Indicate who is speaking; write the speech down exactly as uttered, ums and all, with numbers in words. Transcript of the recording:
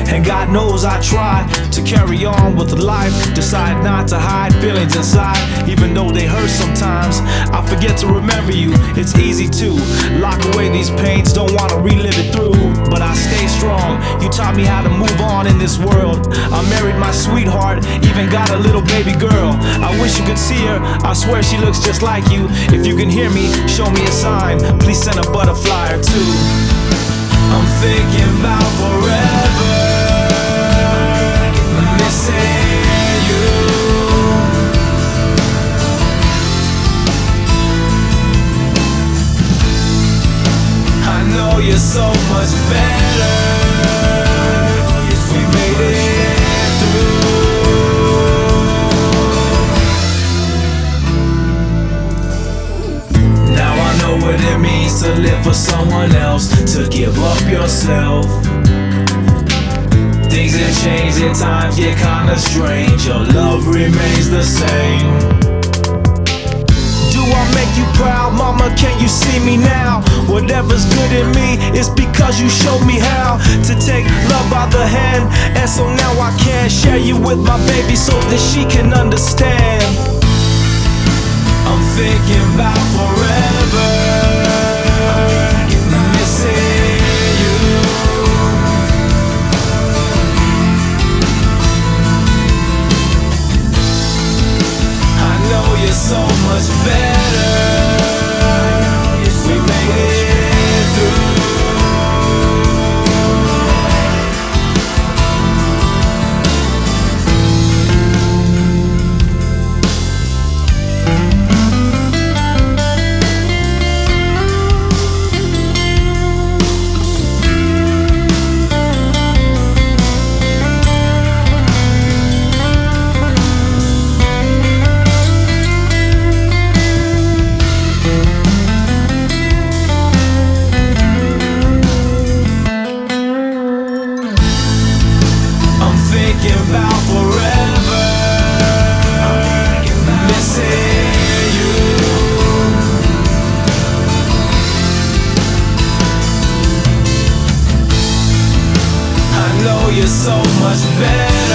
Speaker 1: and God knows I try to carry on with life. Decide not to hide feelings inside, even though they hurt sometimes. I forget to remember you, it's easy to lock away these pains, don't wanna relive it through. But I stay strong, you taught me how to move on in this world. I married my sweetheart, even got a little baby girl. I wish you could see her, I swear she looks just like you. If you can hear me, show me a sign, please send a butterfly or two. I'm thinking about forever, missing you. I know you're so much better, we made it through. Now I know what it means to live for someone else, to give up yourself. Things have changed and times get kinda strange, your love remains the same. Do I make you proud, mama, can you see me now? Whatever's good in me is because you showed me how to take love by the hand. And so now I can share you with my baby so that she can understand. I'm thinking about forever, missing you. I know you're so much better, we made it through. Thinking about forever, missing you. I know you're so much better.